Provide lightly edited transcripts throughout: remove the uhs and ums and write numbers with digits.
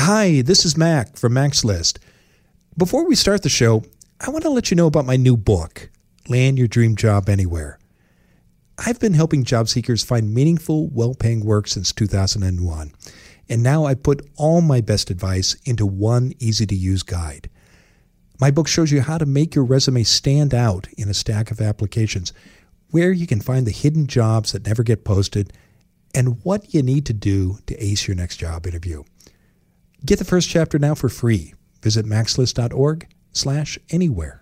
Hi, this is Mac from Mac's List. Before we start the show, I want to let you know about my new book, Land Your Dream Job Anywhere. I've been helping job seekers find meaningful, well-paying work since 2001, and now I put all my best advice into one easy-to-use guide. My book shows you how to make your resume stand out in a stack of applications, where you can find the hidden jobs that never get posted, and what you need to do to ace your next job interview. Get the first chapter now for free. Visit maxlist.org/anywhere.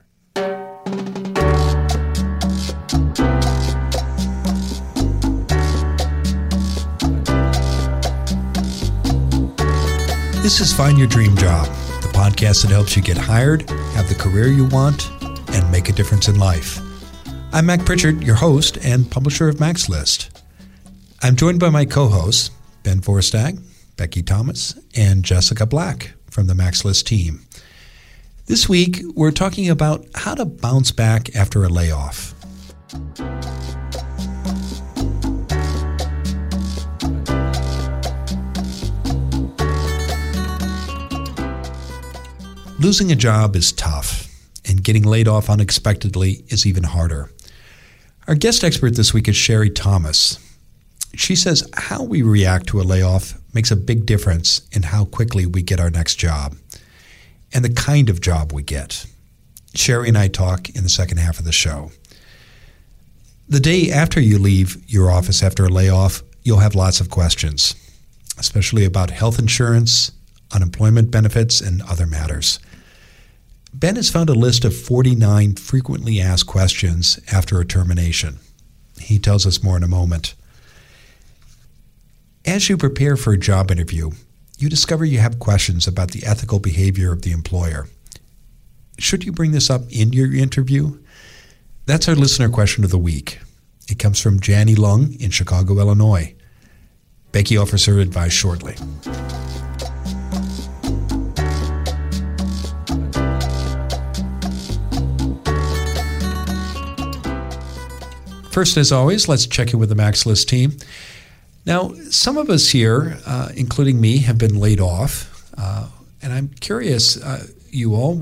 This is Find Your Dream Job, the podcast that helps you get hired, have the career you want, and make a difference in life. I'm Mac Pritchard, your host and publisher of Mac's List. I'm joined by my co-hosts, Ben Forstag, Becky Thomas, and Jessica Black from the Mac's List team. This week, we're talking about how to bounce back after a layoff. Losing a job is tough, and getting laid off unexpectedly is even harder. Our guest expert this week is Sherry Thomas. She says how we react to a layoff makes a big difference in how quickly we get our next job and the kind of job we get. Sherry and I talk in the second half of the show. The day after you leave your office after a layoff, you'll have lots of questions, especially about health insurance, unemployment benefits, and other matters. Ben has found a list of 49 frequently asked questions after a termination. He tells us more in a moment. As you prepare for a job interview, you discover you have questions about the ethical behavior of the employer. Should you bring this up in your interview? That's our listener question of the week. It comes from Janny Lung in Chicago, Illinois. Becky offers her advice shortly. First, as always, let's check in with the Mac's List team. Now, some of us here, including me, have been laid off, and I'm curious, you all,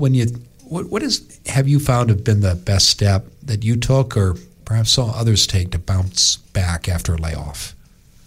have you found have been the best step that you took, or perhaps saw others take to bounce back after a layoff?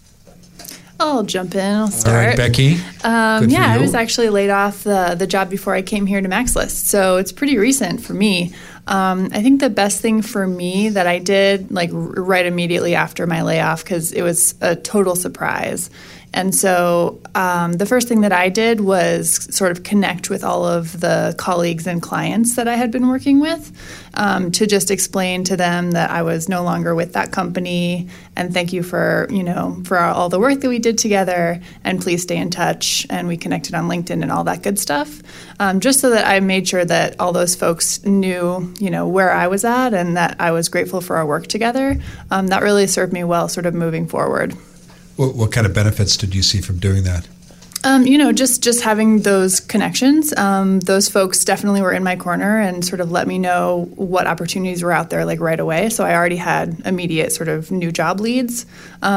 I'll jump in. I'll start. All right, Becky. I was actually laid off the job before I came here to Mac's List, so it's pretty recent for me. I think the best thing for me that I did, right immediately after my layoff, because it was a total surprise. And so the first thing that I did was sort of connect with all of the colleagues and clients that I had been working with to just explain to them that I was no longer with that company, and thank you for all the work that we did together, and please stay in touch. And we connected on LinkedIn and all that good stuff, just so that I made sure that all those folks knew, where I was at and that I was grateful for our work together. That really served me well sort of moving forward. What kind of benefits did you see from doing that? Just having those connections. Those folks definitely were in my corner and sort of let me know what opportunities were out there right away. So I already had immediate sort of new job leads.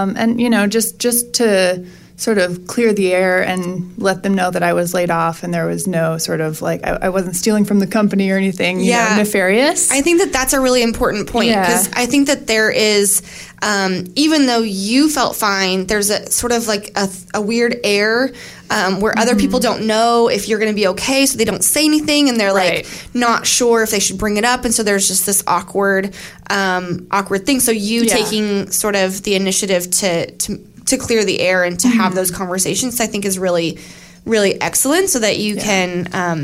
Just to sort of clear the air and let them know that I was laid off and there was no sort of I wasn't stealing from the company or anything nefarious. I think that that's a really important point because I think that there is, even though you felt fine, there's a sort of a weird air where other people don't know if you're going to be okay, so they don't say anything, and they're not sure if they should bring it up, and so there's just this awkward thing. So you taking sort of the initiative to clear the air and to have those conversations, I think is really, really excellent, so that you can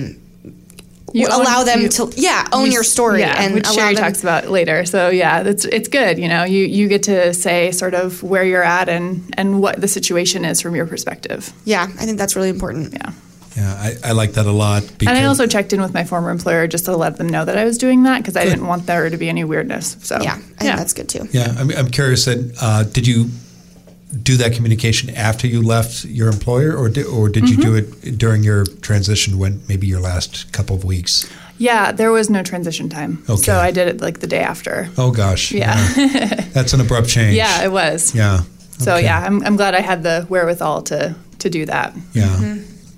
allow them to own your story, and which Sherry talks about later. So it's good. You get to say sort of where you're at and what the situation is from your perspective. Yeah, I think that's really important. Yeah, I like that a lot. And I also checked in with my former employer just to let them know that I was doing that, because I didn't want there to be any weirdness. So I think that's good too. Yeah, I'm curious that did you do that communication after you left your employer, or did you do it during your transition, when maybe your last couple of weeks? Yeah, there was no transition time. Okay. So I did it the day after. Oh, gosh. Yeah. That's an abrupt change. Yeah, it was. Yeah. So, I'm glad I had the wherewithal to do that. Yeah.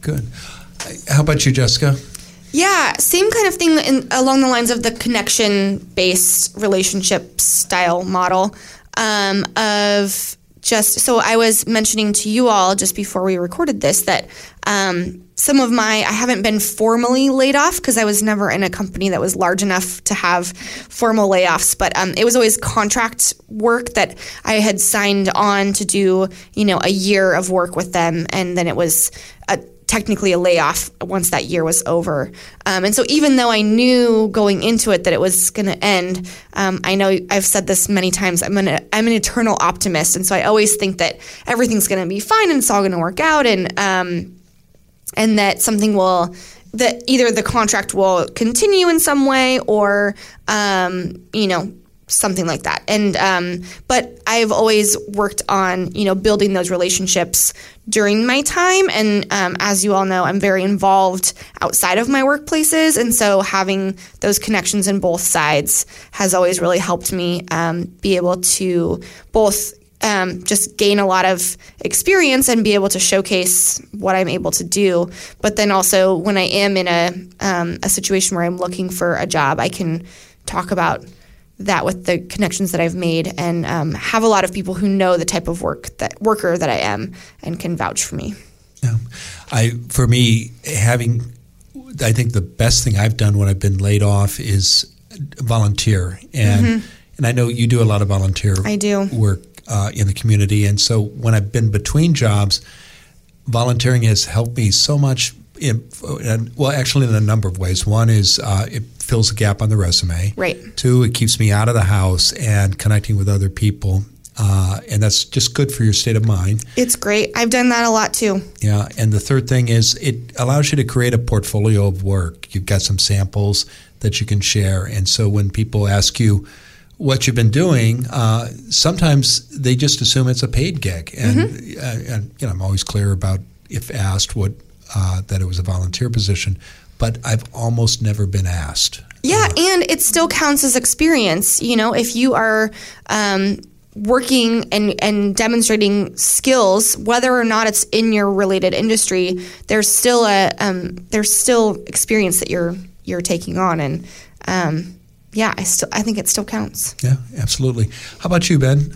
good. How about you, Jessica? Yeah, same kind of thing along the lines of the connection-based relationship style model of just, so I was mentioning to you all just before we recorded this that I haven't been formally laid off because I was never in a company that was large enough to have formal layoffs, but it was always contract work that I had signed on to do, a year of work with them, and then it was technically a layoff once that year was over. And so even though I knew going into it that it was going to end, I know I've said this many times, I'm an eternal optimist. And so I always think that everything's going to be fine and it's all going to work out. And that that either the contract will continue in some way or, something like that. And, but I've always worked on, building those relationships during my time. And, as you all know, I'm very involved outside of my workplaces. And so having those connections in both sides has always really helped me, be able to both, just gain a lot of experience and be able to showcase what I'm able to do. But then also when I am in a situation where I'm looking for a job, I can talk about that with the connections that I've made and have a lot of people who know the type of worker that I am and can vouch for me. Yeah, I think the best thing I've done when I've been laid off is volunteer, and I know you do a lot of volunteer work in the community, and so when I've been between jobs, volunteering has helped me so much. Actually, in a number of ways. One is it fills a gap on the resume. Right. Two, it keeps me out of the house and connecting with other people, and that's just good for your state of mind. It's great. I've done that a lot too. Yeah, and the third thing is it allows you to create a portfolio of work. You've got some samples that you can share, and so when people ask you what you've been doing, sometimes they just assume it's a paid gig, and I'm always clear about if asked that it was a volunteer position, but I've almost never been asked. Yeah, and it still counts as experience. If you are working and demonstrating skills, whether or not it's in your related industry, there's still experience that you're taking on, and I think it still counts. Yeah, absolutely. How about you, Ben?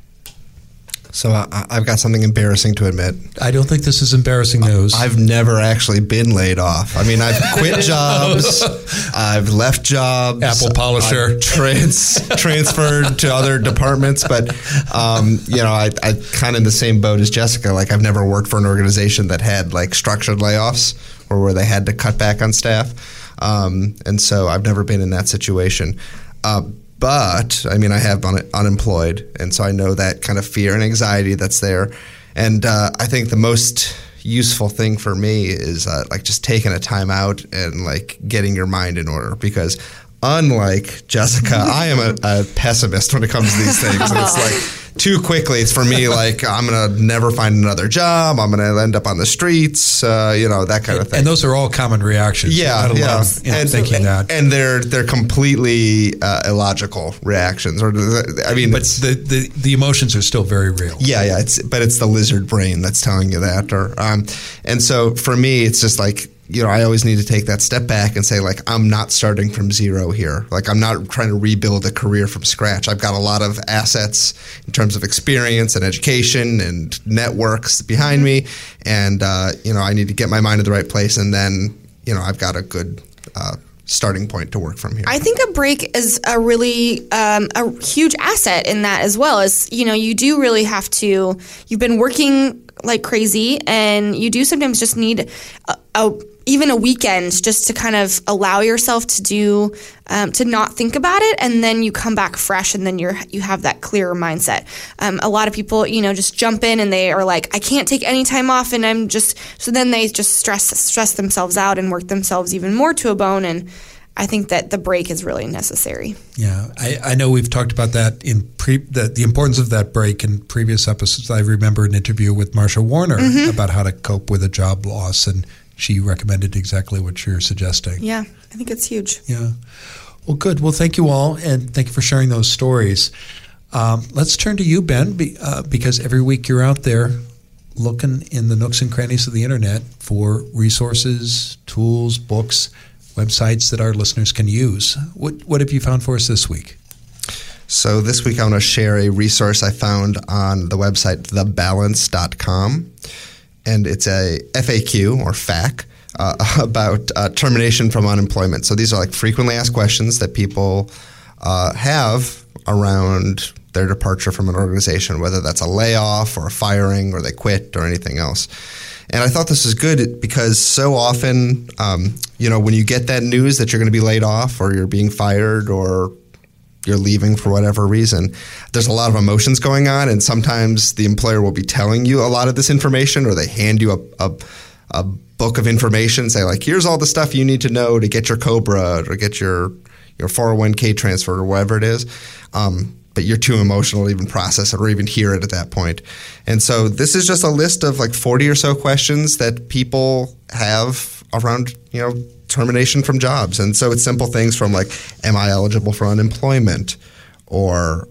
So I've got something embarrassing to admit. I don't think this is embarrassing news. I've never actually been laid off. I mean, I've quit jobs. I've left jobs. Apple polisher. Transferred to other departments. But, I kind of in the same boat as Jessica. Like, I've never worked for an organization that had, like, structured layoffs or where they had to cut back on staff. And so I've never been in that situation. But, I have been unemployed, and so I know that kind of fear and anxiety that's there. And I think the most useful thing for me is just taking a time out and getting your mind in order, because unlike Jessica, I am a pessimist when it comes to these things. And it's too quickly, it's for me I'm going to never find another job. I'm going to end up on the streets, that kind of thing. And those are all common reactions. Yeah. And thinking that. And they're completely illogical reactions. But the emotions are still very real. Yeah. It's the lizard brain that's telling you that. And so for me, it's just I always need to take that step back and say, I'm not starting from zero here. I'm not trying to rebuild a career from scratch. I've got a lot of assets in terms of experience and education and networks behind me. And, I need to get my mind in the right place. And then, I've got a good starting point to work from here. I think a break is a really a huge asset in that as well. As you do really have to. You've been working like crazy, and you do sometimes just need even a weekend just to kind of allow yourself to do to not think about it, and then you come back fresh, and then you have that clearer mindset. A lot of people just jump in and they are like, I can't take any time off, and so then they just stress themselves out and work themselves even more to a bone. And I think that the break is really necessary. Yeah, I know we've talked about that in the importance of that break in previous episodes. I remember an interview with Marsha Warner about how to cope with a job loss, and she recommended exactly what you're suggesting. Yeah, I think it's huge. Yeah. Well, good. Well, thank you all, and thank you for sharing those stories. Let's turn to you, Ben, because every week you're out there looking in the nooks and crannies of the internet for resources, tools, books, websites that our listeners can use. What have you found for us this week? So this week I want to share a resource I found on the website thebalance.com, and it's a FAQ or FAQ about termination from unemployment. So these are like frequently asked questions that people have around their departure from an organization, whether that's a layoff or a firing or they quit or anything else. And I thought this was good because so often, when you get that news that you're going to be laid off or you're being fired or you're leaving for whatever reason, there's a lot of emotions going on, and sometimes the employer will be telling you a lot of this information, or they hand you a book of information, say like, here's all the stuff you need to know to get your COBRA or get your 401k transfer or whatever it is. But you're too emotional to even process it or even hear it at that point. And so this is just a list of like 40 or so questions that people have around, termination from jobs. And so it's simple things from like, am I eligible for unemployment? Or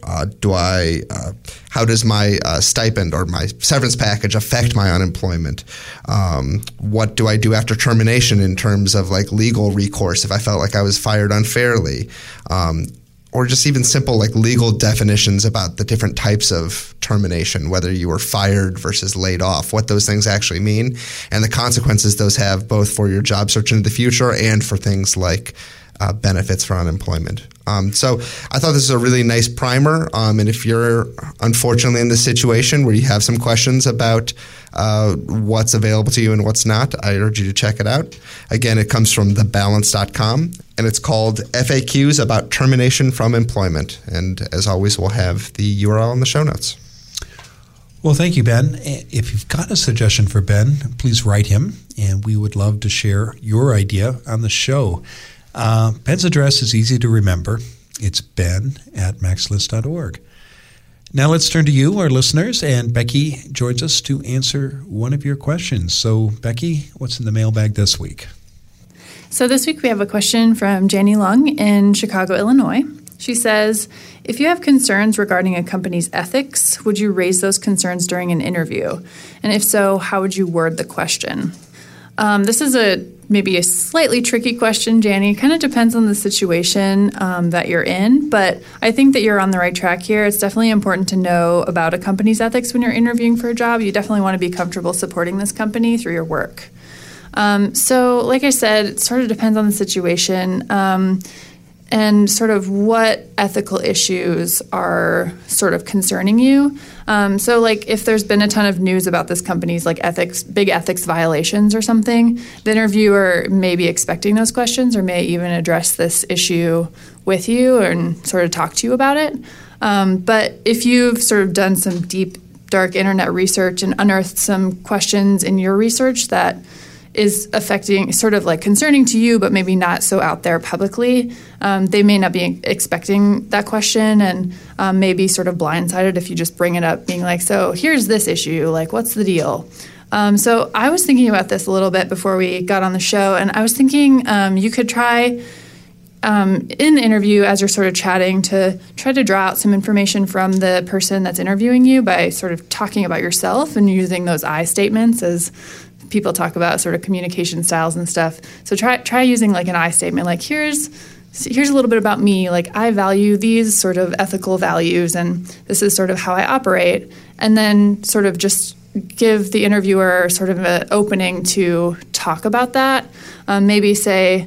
how does my stipend or my severance package affect my unemployment? What do I do after termination in terms of like legal recourse if I felt like I was fired unfairly? Or just even simple like legal definitions about the different types of termination, whether you were fired versus laid off, what those things actually mean, and the consequences those have both for your job search into the future and for things like benefits for unemployment. So I thought this was a really nice primer. And if you're unfortunately in this situation where you have some questions about what's available to you and what's not, I urge you to check it out. Again, it comes from thebalance.com, and it's called FAQs about termination from employment. And as always, we'll have the URL in the show notes. Well, thank you, Ben. If you've got a suggestion for Ben, please write him, and we would love to share your idea on the show. Ben's address is easy to remember. It's ben@maxlist.org. Now let's turn to you, our listeners, and Becky joins us to answer one of your questions. So, Becky, what's in the mailbag this week? So this week we have a question from Janie Lung in Chicago, Illinois. She says, if you have concerns regarding a company's ethics, would you raise those concerns during an interview? And if so, how would you word the question? This is maybe a slightly tricky question, Janie. It kind of depends on the situation that you're in, but I think that you're on the right track here. It's definitely important to know about a company's ethics when you're interviewing for a job. You definitely want to be comfortable supporting this company through your work. So like I said, it sort of depends on the situation and sort of what ethical issues are sort of concerning you. So like if there's been a ton of news about this company's like big ethics violations or something, the interviewer may be expecting those questions or may even address this issue with you and sort of talk to you about it. But if you've sort of done some deep, dark internet research and unearthed some questions in your research that is affecting, sort of like concerning to you, but maybe not so out there publicly, they may not be expecting that question and may be sort of blindsided if you just bring it up being like, so here's this issue, like what's the deal? So I was thinking about this a little bit before we got on the show, and I was thinking you could try in the interview as you're sort of chatting to try to draw out some information from the person that's interviewing you by sort of talking about yourself and using those I statements as people talk about sort of communication styles and stuff. So try using like an I statement, like here's a little bit about me, like I value these sort of ethical values and this is sort of how I operate. And then sort of just give the interviewer sort of an opening to talk about that. Maybe say,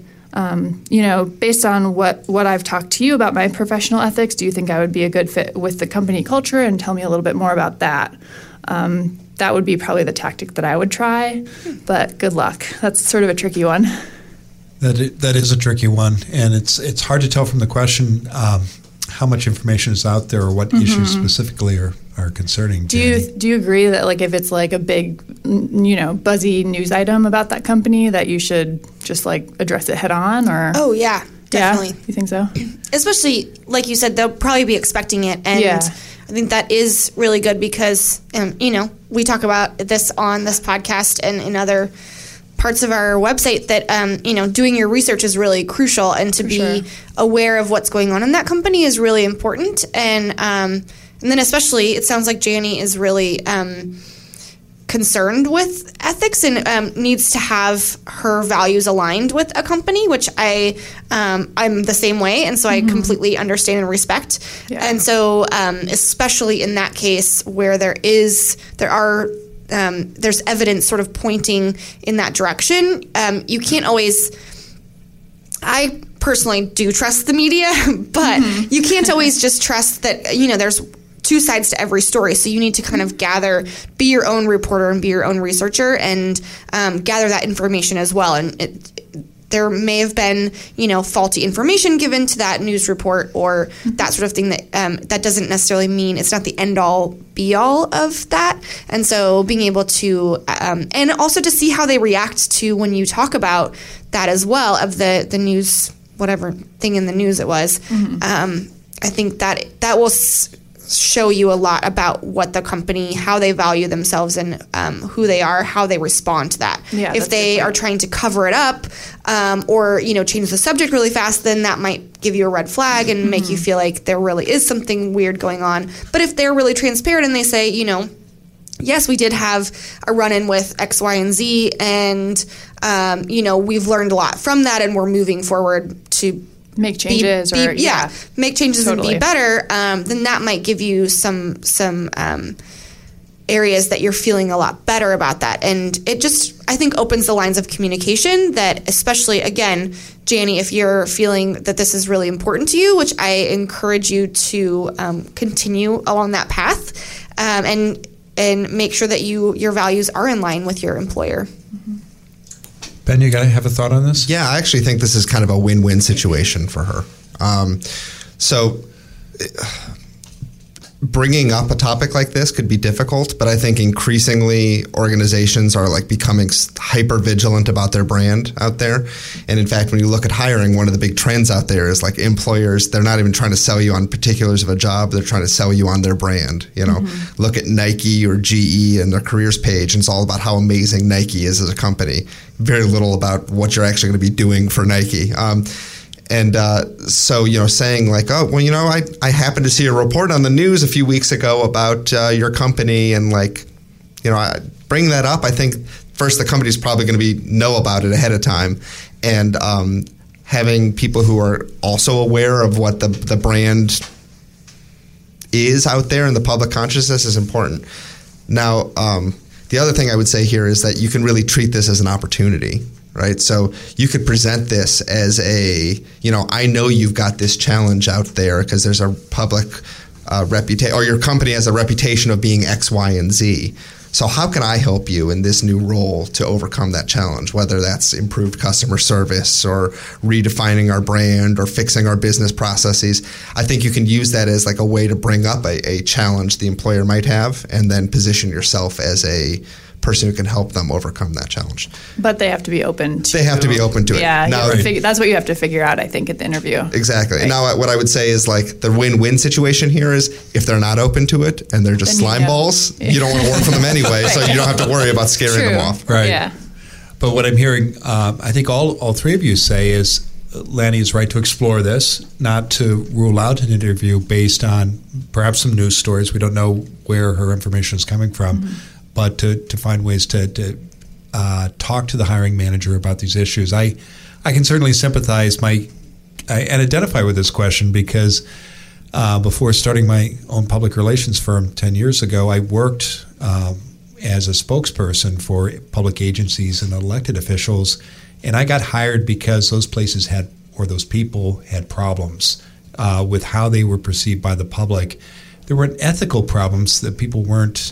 based on what I've talked to you about my professional ethics, do you think I would be a good fit with the company culture? And tell me a little bit more about that. That would be probably the tactic that I would try, but good luck. That's sort of a tricky one. That is a tricky one, and it's hard to tell from the question how much information is out there or what issues specifically are concerning. Do you agree that like if it's like a big, buzzy news item about that company that you should just like address it head on? Or oh yeah, definitely. Yeah? You think so? Especially like you said, they'll probably be expecting it, and yeah. I think that is really good because we talk about this on this podcast and in other parts of our website that doing your research is really crucial, and to be aware of what's going on in that company is really important. And then especially, it sounds like Janie is really kind concerned with ethics and needs to have her values aligned with a company, which I'm the same way, and so I completely understand and respect. Yeah. And so especially in that case where there's evidence sort of pointing in that direction, you can't always. I personally do trust the media, but you can't always just trust that, there's two sides to every story. So you need to kind of be your own reporter and be your own researcher and gather that information as well. And there may have been, faulty information given to that news report or that sort of thing that doesn't necessarily mean it's not the end all be all of that. And so being able to, and also to see how they react to when you talk about that as well of the news, whatever thing in the news it was. I think that will show you a lot about what the company, how they value themselves and who they are, how they respond to that. Yeah, if they are trying to cover it up or, change the subject really fast, then that might give you a red flag and make you feel like there really is something weird going on. But if they're really transparent and they say, yes, we did have a run-in with X, Y, and Z, and, we've learned a lot from that, and we're moving forward to make changes make changes and be better, then that might give you some areas that you're feeling a lot better about that. And it just, I think, opens the lines of communication that, especially, again, Janie, if you're feeling that this is really important to you, which I encourage you to continue along that path and make sure that your values are in line with your employer. Ben, you got to have a thought on this? Yeah, I actually think this is kind of a win-win situation for her. So bringing up a topic like this could be difficult, but I think increasingly organizations are becoming hyper vigilant about their brand out there. And in fact, when you look at hiring, one of the big trends out there is employers, they're not even trying to sell you on particulars of a job, they're trying to sell you on their brand. Look at Nike or GE and their careers page, and it's all about how amazing Nike is as a company. Very little about what you're actually going to be doing for Nike. So, saying I happened to see a report on the news a few weeks ago about your company and bring that up. I think first the company's probably going to know about it ahead of time. And having people who are also aware of what the brand is out there in the public consciousness is important. Now, the other thing I would say here is that you can really treat this as an opportunity. Right. So you could present this as I know you've got this challenge out there because there's a public reputation, or your company has a reputation of being X, Y, and Z. So how can I help you in this new role to overcome that challenge, whether that's improved customer service or redefining our brand or fixing our business processes? I think you can use that as a way to bring up a challenge the employer might have and then position yourself as a person who can help them overcome that challenge. But they have to be open to it. Yeah, now, that's what you have to figure out, I think, at the interview. Exactly. Right. Now, what I would say is the win-win situation here is if they're not open to it and they're just slime balls, you don't want to work for them anyway, so you don't have to worry about scaring them off. Right. Yeah. But what I'm hearing, I think all three of you say is Lanny is right to explore this, not to rule out an interview based on perhaps some news stories. We don't know where her information is coming from. But to find ways to talk to the hiring manager about these issues. I can certainly sympathize and identify with this question because before starting my own public relations firm 10 years ago, I worked as a spokesperson for public agencies and elected officials, and I got hired because those places those people had problems with how they were perceived by the public. There were ethical problems that people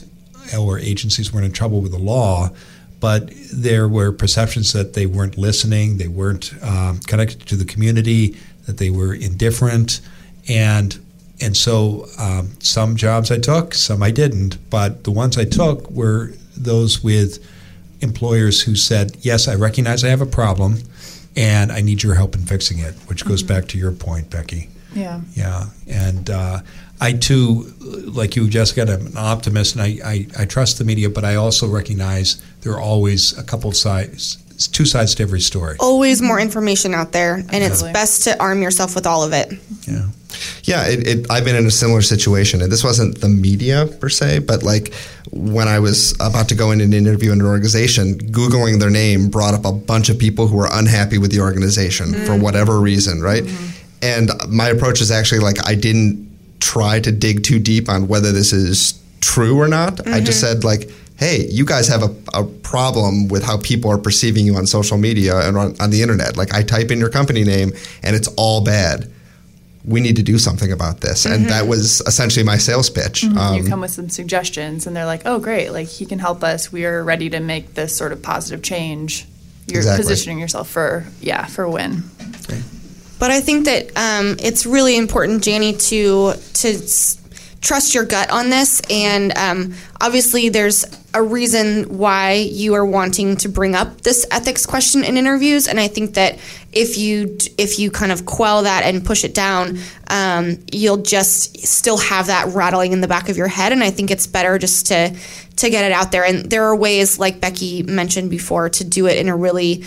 or agencies weren't in trouble with the law, but there were perceptions that they weren't listening, they weren't connected to the community, that they were indifferent, and so some jobs I took, some I didn't, but the ones I took were those with employers who said, yes, I recognize I have a problem, and I need your help in fixing it, which goes back to your point, Becky. Yeah. Yeah, and I too, like you, Jessica, I'm an optimist, and I trust the media, but I also recognize there are always a couple of sides, two sides to every story. Always more information out there, and it's best to arm yourself with all of it. Yeah. Yeah, I've been in a similar situation, and this wasn't the media per se, but like when I was about to go in and interview in an organization, Googling their name brought up a bunch of people who were unhappy with the organization for whatever reason, right? And my approach is actually like I didn't try to dig too deep on whether this is true or not. I just said like, hey, you guys have a problem with how people are perceiving you on social media and on the internet. Like I type in your company name and it's all bad. We need to do something about this. And that was essentially my sales pitch. You come with some suggestions and they're like, oh, great. Like he can help us. We are ready to make this sort of positive change. You're positioning yourself for a win. Okay. But I think that it's really important, Janie, to trust your gut on this. And obviously there's a reason why you are wanting to bring up this ethics question in interviews. And I think that if you kind of quell that and push it down, you'll just still have that rattling in the back of your head. And I think it's better just to get it out there. And there are ways, like Becky mentioned before, to do it in a really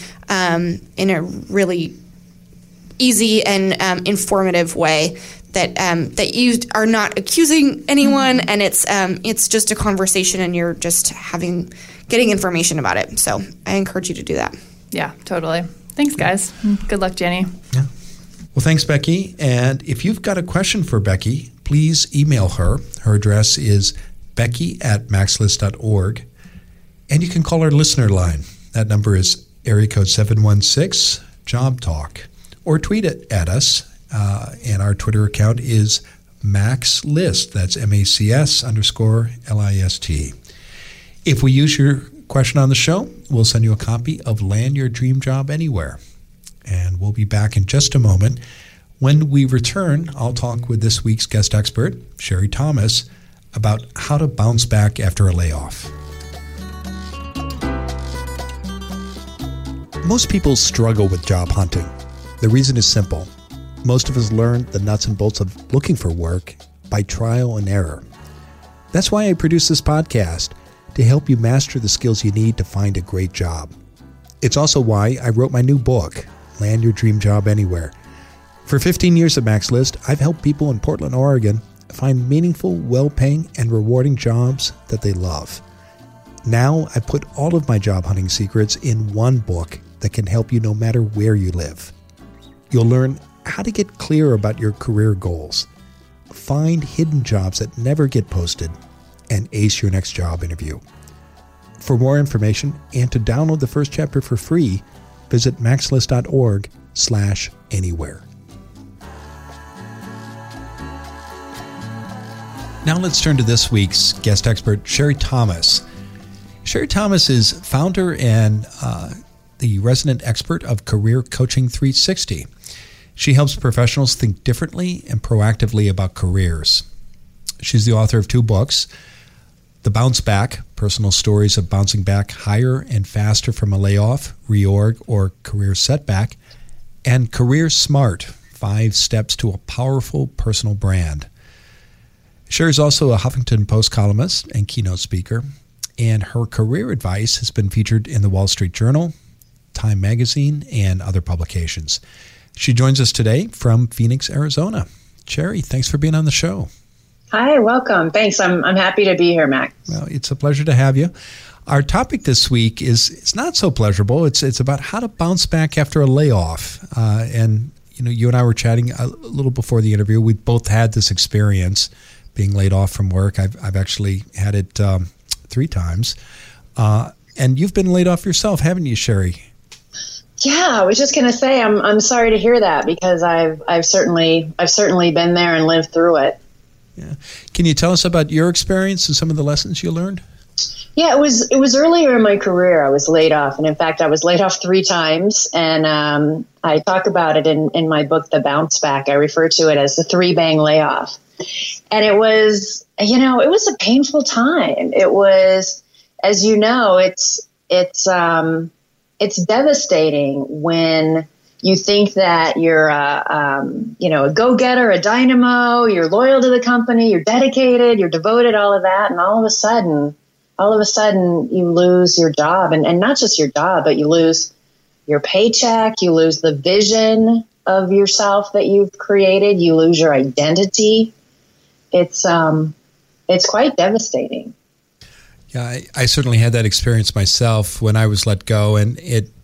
easy and informative way that you are not accusing anyone, and it's just a conversation, and you're just getting information about it. So I encourage you to do that. Yeah, totally. Thanks, guys. Good luck, Jenny. Yeah. Well, thanks, Becky. And if you've got a question for Becky, please email her. Her address is becky@maxlist.org. And you can call our listener line. That number is area code 716-JOB-TALK. Or tweet it at us. And our Twitter account is MaxList. That's MACS_LIST. If we use your question on the show, we'll send you a copy of Land Your Dream Job Anywhere. And we'll be back in just a moment. When we return, I'll talk with this week's guest expert, Sherry Thomas, about how to bounce back after a layoff. Most people struggle with job hunting. The reason is simple. Most of us learn the nuts and bolts of looking for work by trial and error. That's why I produce this podcast, to help you master the skills you need to find a great job. It's also why I wrote my new book, Land Your Dream Job Anywhere. For 15 years at MaxList, I've helped people in Portland, Oregon find meaningful, well-paying, and rewarding jobs that they love. Now I put all of my job hunting secrets in one book that can help you no matter where you live. You'll learn how to get clear about your career goals, find hidden jobs that never get posted, and ace your next job interview. For more information and to download the first chapter for free, visit maxlist.org/anywhere. Now let's turn to this week's guest expert, Sherry Thomas. Sherry Thomas is founder and the resident expert of Career Coaching 360. She helps professionals think differently and proactively about careers. She's the author of 2 books, The Bounce Back, Personal Stories of Bouncing Back Higher and Faster from a Layoff, Reorg, or Career Setback, and Career Smart, 5 Steps to a Powerful Personal Brand. Sherry's also a Huffington Post columnist and keynote speaker, and her career advice has been featured in the Wall Street Journal, Time Magazine, and other publications. She joins us today from Phoenix, Arizona. Sherry, thanks for being on the show. Hi, welcome. Thanks. I'm happy to be here, Max. Well, it's a pleasure to have you. Our topic this week is not so pleasurable. It's about how to bounce back after a layoff. And you and I were chatting a little before the interview. We both had this experience being laid off from work. I've actually had it 3 times. And you've been laid off yourself, haven't you, Sherry? Yeah, I was just going to say I'm sorry to hear that, because I've certainly been there and lived through it. Yeah. Can you tell us about your experience and some of the lessons you learned? Yeah, it was earlier in my career I was laid off, and in fact I was laid off 3 times, and I talk about it in my book, The Bounce Back. I refer to it as the 3-bang layoff, and it was a painful time. It was, as you know, it's devastating when you think that you're a go-getter, a dynamo, you're loyal to the company, you're dedicated, you're devoted, all of that. And all of a sudden you lose your job, and not just your job, but you lose your paycheck, you lose the vision of yourself that you've created. You lose your identity. It's quite devastating. Yeah, I certainly had that experience myself when I was let go, and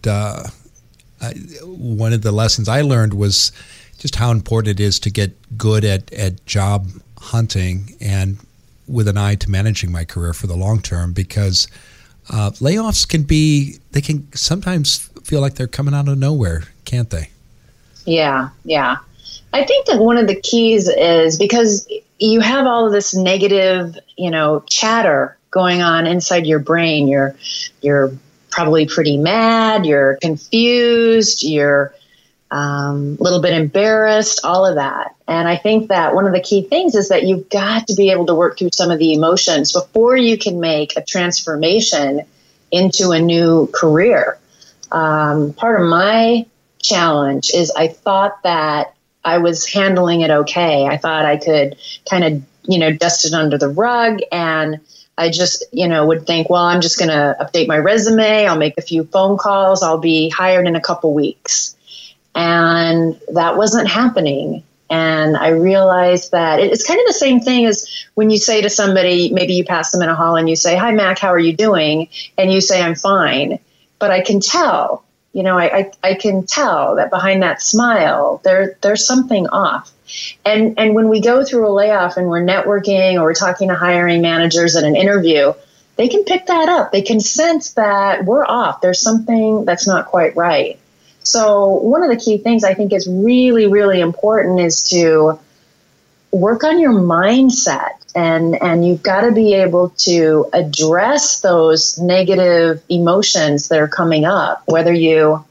one of the lessons I learned was just how important it is to get good at job hunting and with an eye to managing my career for the long term, because layoffs can sometimes feel like they're coming out of nowhere, can't they? Yeah. I think that one of the keys is because you have all of this negative, chatter going on inside your brain. You're probably pretty mad. You're confused. You're a little bit embarrassed, all of that. And I think that one of the key things is that you've got to be able to work through some of the emotions before you can make a transformation into a new career. Part of my challenge is I thought that I was handling it okay. I thought I could kind of, dust it under the rug, and I just, would think, well, I'm just going to update my resume. I'll make a few phone calls. I'll be hired in a couple weeks. And that wasn't happening. And I realized that it's kind of the same thing as when you say to somebody, maybe you pass them in a hall and you say, "Hi, Mac, how are you doing?" And you say, "I'm fine." But I can tell, I can tell that behind that smile, there's something off. And when we go through a layoff and we're networking or we're talking to hiring managers at an interview, they can pick that up. They can sense that we're off. There's something that's not quite right. So one of the key things I think is really, really important is to work on your mindset. And you've got to be able to address those negative emotions that are coming up, whether you,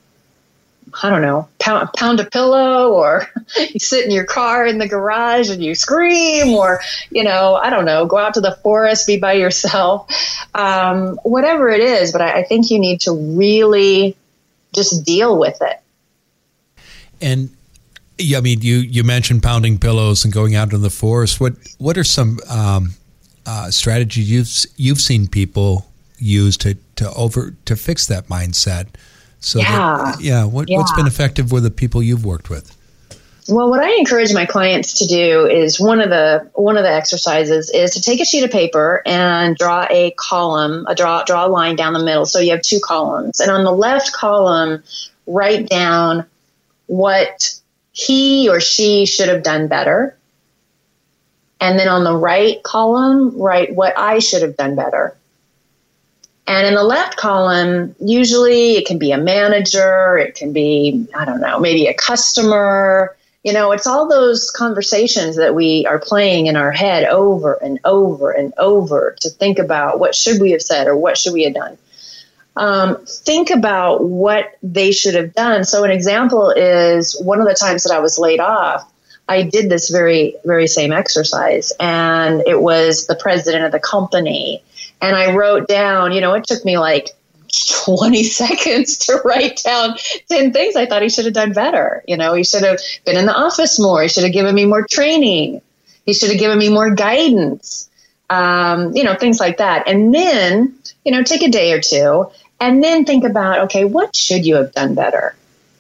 pound a pillow, or you sit in your car in the garage and you scream, or, go out to the forest, be by yourself, whatever it is. But I think you need to really just deal with it. And you mentioned pounding pillows and going out in the forest. What are some strategies you've seen people use to fix that mindset? What's been effective with the people you've worked with? Well, what I encourage my clients to do is one of the exercises is to take a sheet of paper and draw a column, draw a line down the middle. So you have two columns, and on the left column, write down what he or she should have done better. And then on the right column, write what I should have done better. And in the left column, usually it can be a manager, it can be, maybe a customer. It's all those conversations that we are playing in our head over and over and over to think about what should we have said or what should we have done. Think about what they should have done. So an example is one of the times that I was laid off, I did this very, very same exercise, and it was the president of the company. And I wrote down, it took me like 20 seconds to write down 10 things I thought he should have done better. He should have been in the office more. He should have given me more training. He should have given me more guidance, things like that. And then, take a day or two and then think about, okay, what should you have done better?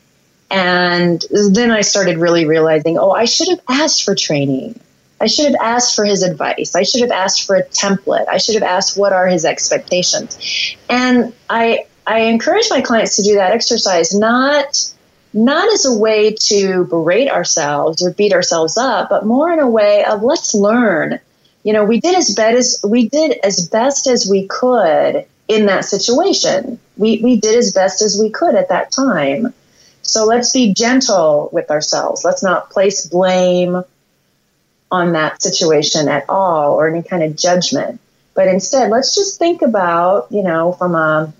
And then I started really realizing, I should have asked for training. I should have asked for his advice. I should have asked for a template. I should have asked what are his expectations. And I encourage my clients to do that exercise, not as a way to berate ourselves or beat ourselves up, but more in a way of let's learn. We did as best as we could in that situation. We did as best as we could at that time. So let's be gentle with ourselves. Let's not place blame on that situation at all or any kind of judgment. But instead, let's just think about, from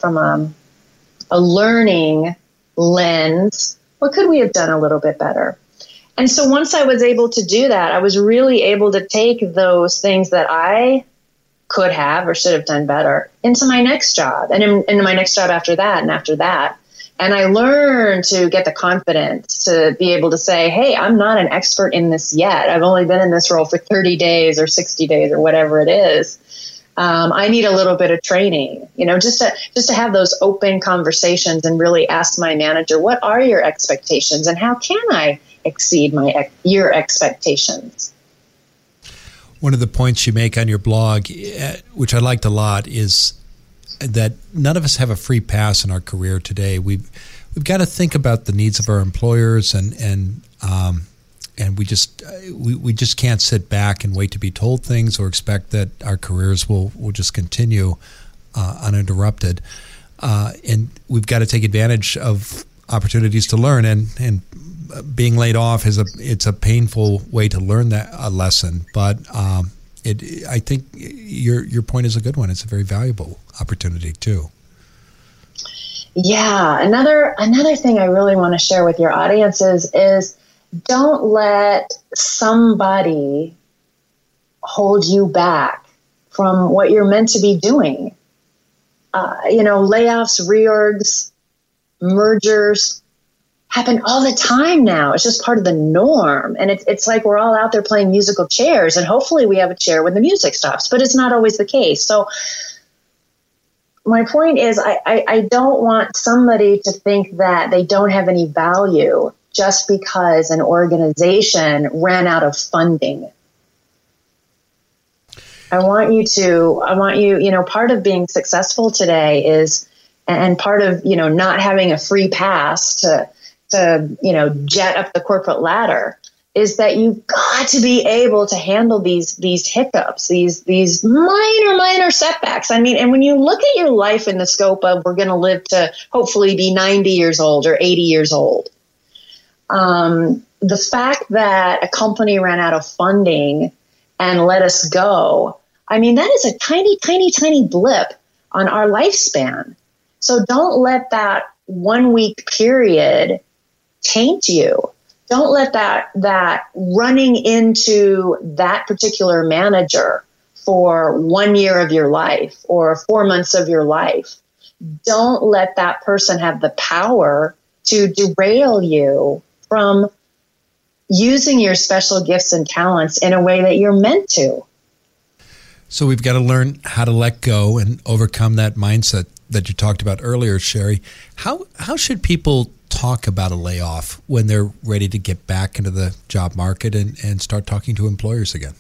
a learning lens, what could we have done a little bit better? And so once I was able to do that, I was really able to take those things that I could have or should have done better into my next job and into my next job after that and after that. And I learned to get the confidence to be able to say, hey, I'm not an expert in this yet. I've only been in this role for 30 days or 60 days or whatever it is. I need a little bit of training, just to have those open conversations and really ask my manager, what are your expectations and how can I exceed your expectations? One of the points you make on your blog, which I liked a lot, is that none of us have a free pass in our career today. We've got to think about the needs of our employers, and we just can't sit back and wait to be told things or expect that our careers will just continue uninterrupted. And we've got to take advantage of opportunities to learn, and being laid off it's a painful way to learn that lesson, but I think your point is a good one. It's a very valuable opportunity too. Yeah, another thing I really want to share with your audiences is don't let somebody hold you back from what you're meant to be doing. Layoffs, reorgs, mergers happen all the time now. It's just part of the norm. And it's like we're all out there playing musical chairs, and hopefully we have a chair when the music stops, but it's not always the case. So my point is I don't want somebody to think that they don't have any value just because an organization ran out of funding. I want you, part of being successful today is, and part of, not having a free pass to jet up the corporate ladder, is that you've got to be able to handle these hiccups, these minor setbacks. I mean, and when you look at your life in the scope of we're going to live to hopefully be 90 years old or 80 years old, the fact that a company ran out of funding and let us go, I mean, that is a tiny, tiny, tiny blip on our lifespan. So don't let that 1 week period taint you. Don't let that running into that particular manager for 1 year of your life or 4 months of your life. Don't let that person have the power to derail you from using your special gifts and talents in a way that you're meant to. So we've got to learn how to let go and overcome that mindset that you talked about earlier, Sherry. How should people talk about a layoff when they're ready to get back into the job market and start talking to employers again?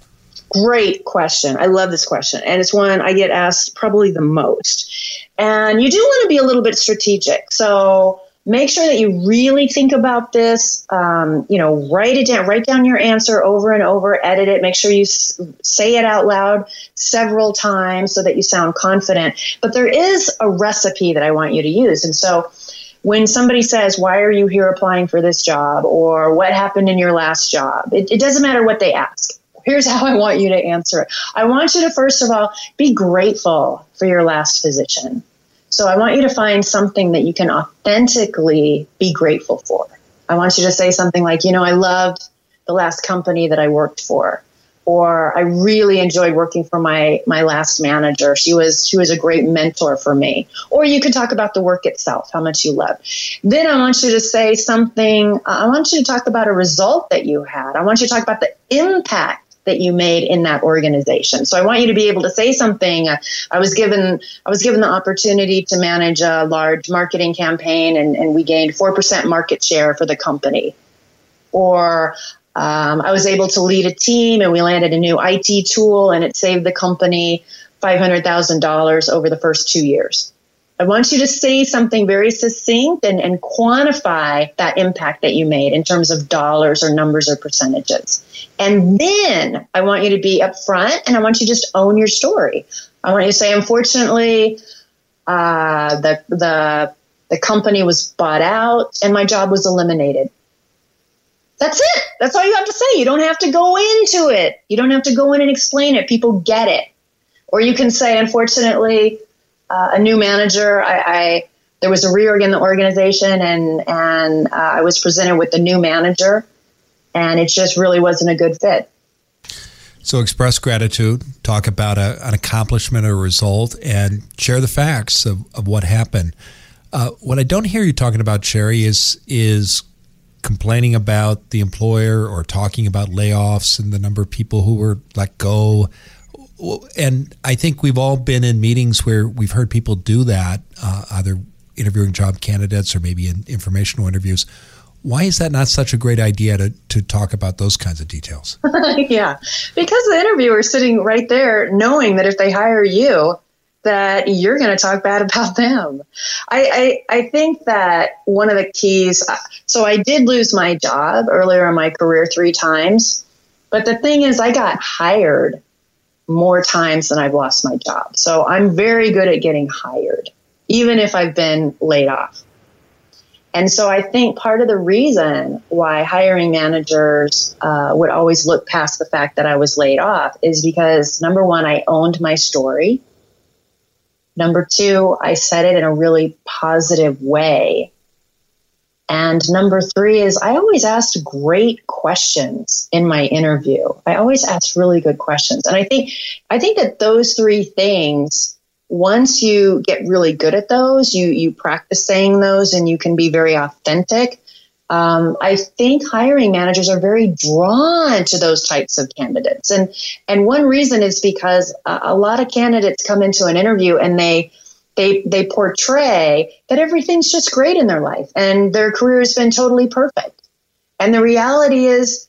Great question. I love this question. And it's one I get asked probably the most. And you do want to be a little bit strategic. So make sure that you really think about this. Write it down. Write down your answer over and over. Edit it. Make sure you say it out loud several times so that you sound confident. But there is a recipe that I want you to use. And so when somebody says, why are you here applying for this job? Or what happened in your last job? It doesn't matter what they ask. Here's how I want you to answer it. I want you to, first of all, be grateful for your last position. So I want you to find something that you can authentically be grateful for. I want you to say something like, I loved the last company that I worked for. Or I really enjoyed working for my last manager. She was a great mentor for me. Or you could talk about the work itself, how much you love. Then I want you to say something. I want you to talk about a result that you had. I want you to talk about the impact that you made in that organization. So I want you to be able to say something. I was given the opportunity to manage a large marketing campaign, and we gained 4% market share for the company. Or I was able to lead a team, and we landed a new IT tool, and it saved the company $500,000 over the first 2 years. I want you to say something very succinct and quantify that impact that you made in terms of dollars or numbers or percentages. And then I want you to be upfront, and I want you to just own your story. I want you to say, unfortunately, the company was bought out and my job was eliminated. That's it. That's all you have to say. You don't have to go into it. You don't have to go in and explain it. People get it. Or you can say, unfortunately, a new manager, there was a reorg in the organization, and I was presented with the new manager, and it just really wasn't a good fit. So express gratitude, talk about an accomplishment or a result, and share the facts of what happened. What I don't hear you talking about, Sherry, is complaining about the employer or talking about layoffs and the number of people who were let go. and I think we've all been in meetings where we've heard people do that, either interviewing job candidates or maybe in informational interviews. Why is that not such a great idea to talk about those kinds of details? Yeah, because the interviewer's sitting right there knowing that if they hire you, that you're going to talk bad about them. I think that one of the keys, so I did lose my job earlier in my career 3 times, but the thing is I got hired more times than I've lost my job. So I'm very good at getting hired, even if I've been laid off. And so I think part of the reason why hiring managers would always look past the fact that I was laid off is because, number one, I owned my story. Number 2, I said it in a really positive way. And number 3 is I always asked great questions in my interview. I always asked really good questions. And I think that those 3 things, once you get really good at those, you practice saying those and you can be very authentic. I think hiring managers are very drawn to those types of candidates. And one reason is because a lot of candidates come into an interview and they portray that everything's just great in their life and their career has been totally perfect. And the reality is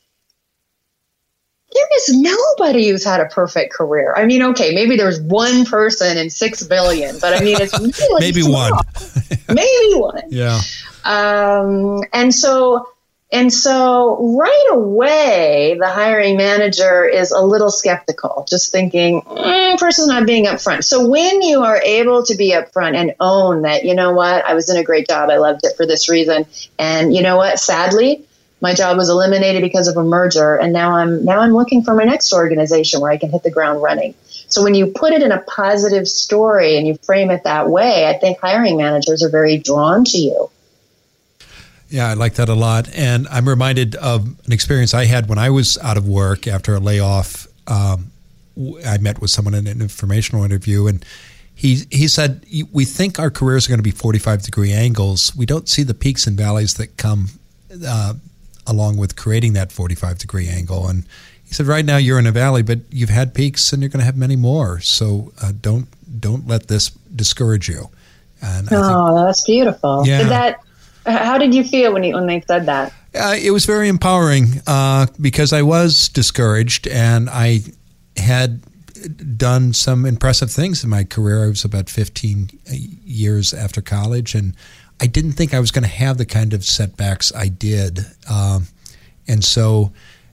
there is nobody who's had a perfect career. I mean, okay, maybe there's one person in 6 billion, but I mean, it's really maybe small. one. Maybe one. Yeah. And so right away, the hiring manager is a little skeptical, just thinking, person's not being upfront. So when you are able to be upfront and own that, you know what, I was in a great job, I loved it for this reason, and you know what, sadly, my job was eliminated because of a merger, and now I'm looking for my next organization where I can hit the ground running. So when you put it in a positive story and you frame it that way, I think hiring managers are very drawn to you. Yeah, I like that a lot. And I'm reminded of an experience I had when I was out of work after a layoff. I met with someone in an informational interview, and he said, we think our careers are going to be 45-degree angles. We don't see the peaks and valleys that come along with creating that 45-degree angle. And he said, right now you're in a valley, but you've had peaks and you're going to have many more. So don't let this discourage you. And that's beautiful. Yeah. How did you feel when they said that? It was very empowering because I was discouraged and I had done some impressive things in my career. I was about 15 years after college, and I didn't think I was going to have the kind of setbacks I did. And so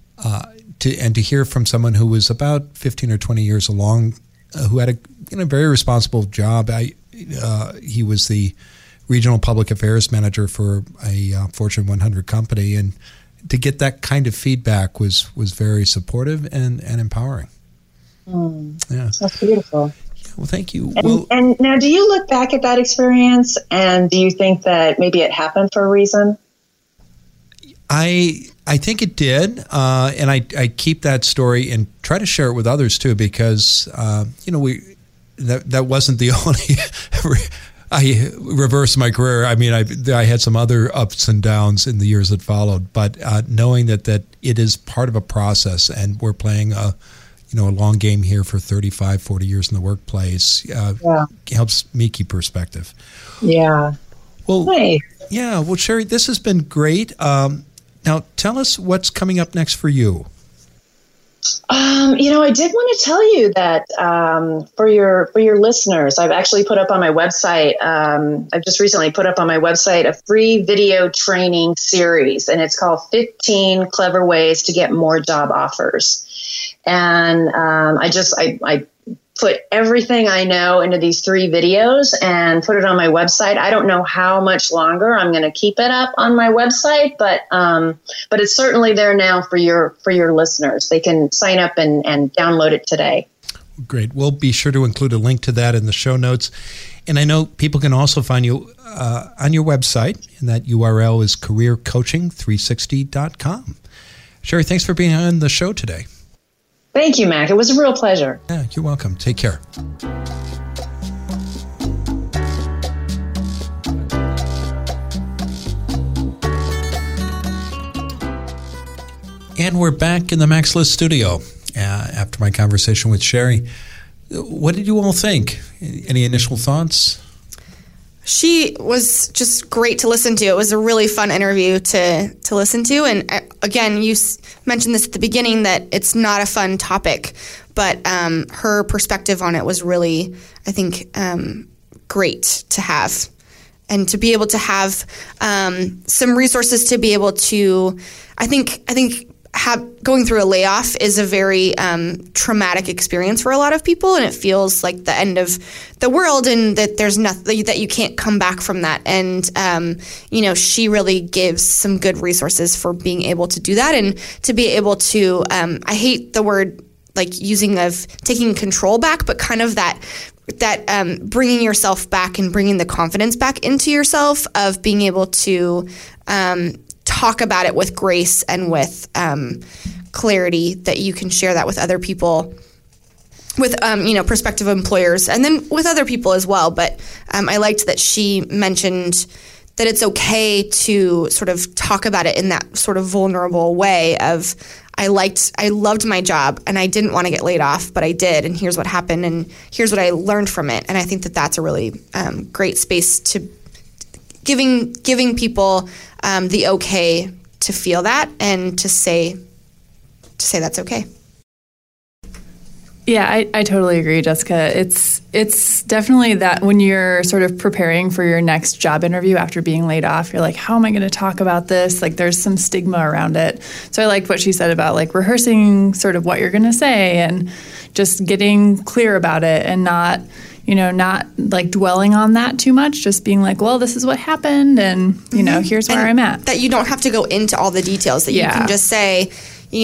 to hear from someone who was about 15 or 20 years along, who had a very responsible job. He was the regional public affairs manager for a Fortune 100 company, and to get that kind of feedback was very supportive and empowering. Yeah, that's beautiful. Yeah, well, thank you. And now, do you look back at that experience and do you think that maybe it happened for a reason? I think it did, and I keep that story and try to share it with others too, because that wasn't the only. I reversed my career. I mean, I had some other ups and downs in the years that followed, but knowing that it is part of a process, and we're playing a long game here for 35, 40 years in the workplace helps me keep perspective. Yeah. Well, nice. Yeah. Well, Sherry, this has been great. Now, tell us what's coming up next for you. I did want to tell you that for your listeners, I've actually put up on my website. I've just recently put up on my website a free video training series, and it's called 15 Clever Ways to Get More Job Offers. And I put everything I know into these 3 videos and put it on my website. I don't know how much longer I'm going to keep it up on my website, but it's certainly there now for your listeners. They can sign up and download it today. Great. We'll be sure to include a link to that in the show notes. And I know people can also find you on your website, and that URL is careercoaching360.com. Sherry, thanks for being on the show today. Thank you, Mac. It was a real pleasure. Yeah, you're welcome. Take care. And we're back in the Max List studio after my conversation with Sherry. What did you all think? Any initial thoughts? She was just great to listen to. It was a really fun interview to listen to. And again, you mentioned this at the beginning that it's not a fun topic, but her perspective on it was really, I think, great to have. And to be able to have some resources to be able to, I think going through a layoff is a very traumatic experience for a lot of people, and it feels like the end of the world, and that there's nothing that you can't come back from that. And she really gives some good resources for being able to do that, and to be able to. I hate the word like using of taking control back, but kind of that bringing yourself back and bringing the confidence back into yourself of being able to. Talk about it with grace and with clarity, that you can share that with other people, with prospective employers, and then with other people as well. But I liked that she mentioned that it's okay to sort of talk about it in that sort of vulnerable way of I loved my job and I didn't want to get laid off, but I did, and here's what happened, and here's what I learned from it. And I think that that's a really great space to giving people the okay to feel that and to say that's okay. Yeah, I totally agree, Jessica. It's definitely that when you're sort of preparing for your next job interview after being laid off, you're like, how am I going to talk about this? Like, there's some stigma around it. So I liked what she said about like rehearsing sort of what you're going to say and just getting clear about it and not like dwelling on that too much, just being like, well, this is what happened and, here's where I'm at. That you don't have to go into all the details, that you can just say,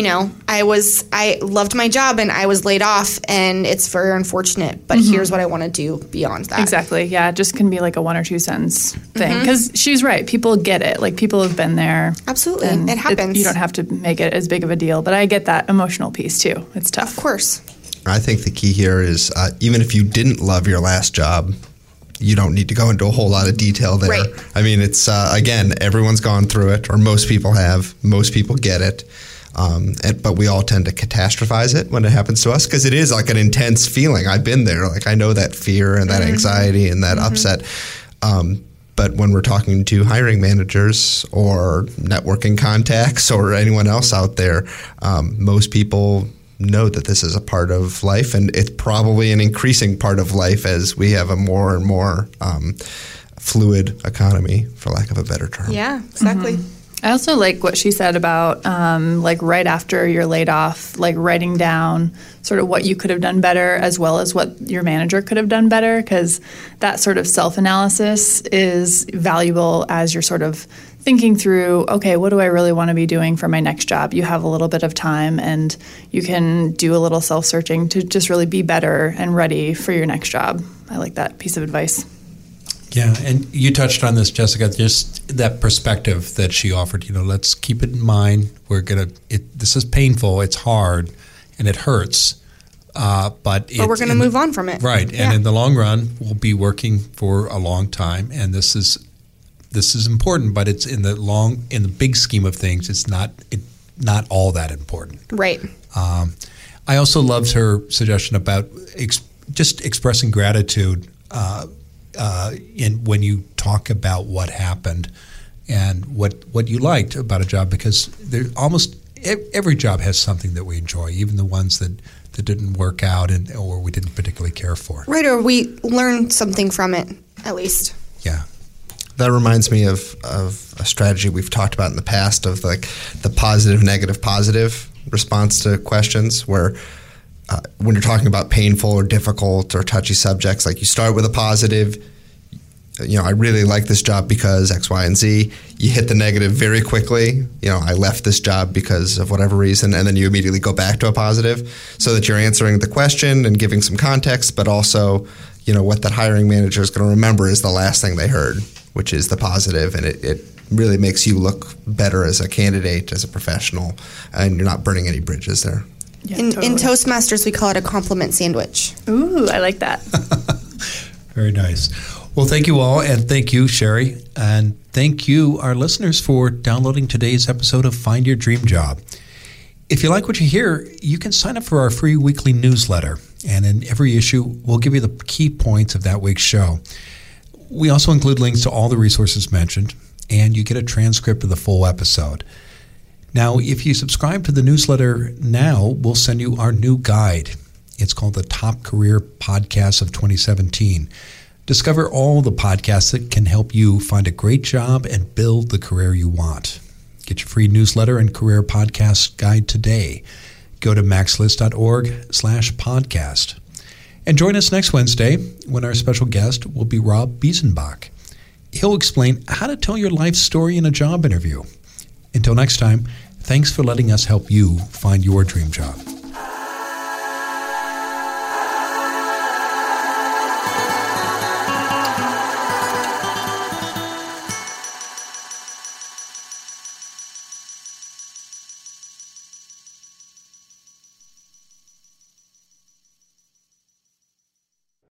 I loved my job and I was laid off and it's very unfortunate, but here's what I want to do beyond that. Exactly. Yeah. It just can be like a 1 or 2 sentence thing. Because she's right. People get it. Like, people have been there. Absolutely. It happens. You don't have to make it as big of a deal, but I get that emotional piece too. It's tough. Of course. I think the key here is even if you didn't love your last job, you don't need to go into a whole lot of detail there. Right. I mean, it's, again, everyone's gone through it, or most people have. Most people get it. But we all tend to catastrophize it when it happens to us, because it is like an intense feeling. I've been there. Like, I know that fear and that anxiety and that upset. But when we're talking to hiring managers or networking contacts or anyone else out there, most people know that this is a part of life, and it's probably an increasing part of life as we have a more and more fluid economy, for lack of a better term. Yeah, exactly. I also like what she said about like right after you're laid off, like writing down sort of what you could have done better as well as what your manager could have done better, because that sort of self-analysis is valuable as you're sort of thinking through, okay, what do I really want to be doing for my next job? You have a little bit of time and you can do a little self-searching to just really be better and ready for your next job. I like that piece of advice. Yeah, and you touched on this, Jessica, just that perspective that she offered. Let's keep it in mind. This is painful, it's hard, and it hurts. But we're going to move on from it. Right, and in the long run, we'll be working for a long time, and this is important, but it's in the big scheme of things, it's not all that important. Right. I also loved her suggestion about just expressing gratitude when you talk about what happened and what you liked about a job, because almost every job has something that we enjoy, even the ones that didn't work out or we didn't particularly care for. Right, or we learned something from it, at least. Yeah. That reminds me of a strategy we've talked about in the past of like the positive, negative, positive response to questions, where when you're talking about painful or difficult or touchy subjects, like you start with a positive, I really like this job because X, Y, and Z. You hit the negative very quickly. I left this job because of whatever reason, and then you immediately go back to a positive, so that you're answering the question and giving some context, but also, what that hiring manager is going to remember is the last thing they heard, which is the positive, and it really makes you look better as a candidate, as a professional, and you're not burning any bridges there. Yeah, in totally. Toastmasters, we call it a compliment sandwich. Ooh, I like that. Very nice. Well, thank you all, and thank you, Sherry, and thank you, our listeners, for downloading today's episode of Find Your Dream Job. If you like what you hear, you can sign up for our free weekly newsletter. And in every issue, we'll give you the key points of that week's show. We also include links to all the resources mentioned, and you get a transcript of the full episode. Now, if you subscribe to the newsletter now, we'll send you our new guide. It's called the Top Career Podcasts of 2017. Discover all the podcasts that can help you find a great job and build the career you want. Get your free newsletter and career podcast guide today. Go to maxlist.org/podcast. And join us next Wednesday when our special guest will be Rob Biesenbach. He'll explain how to tell your life story in a job interview. Until next time, thanks for letting us help you find your dream job.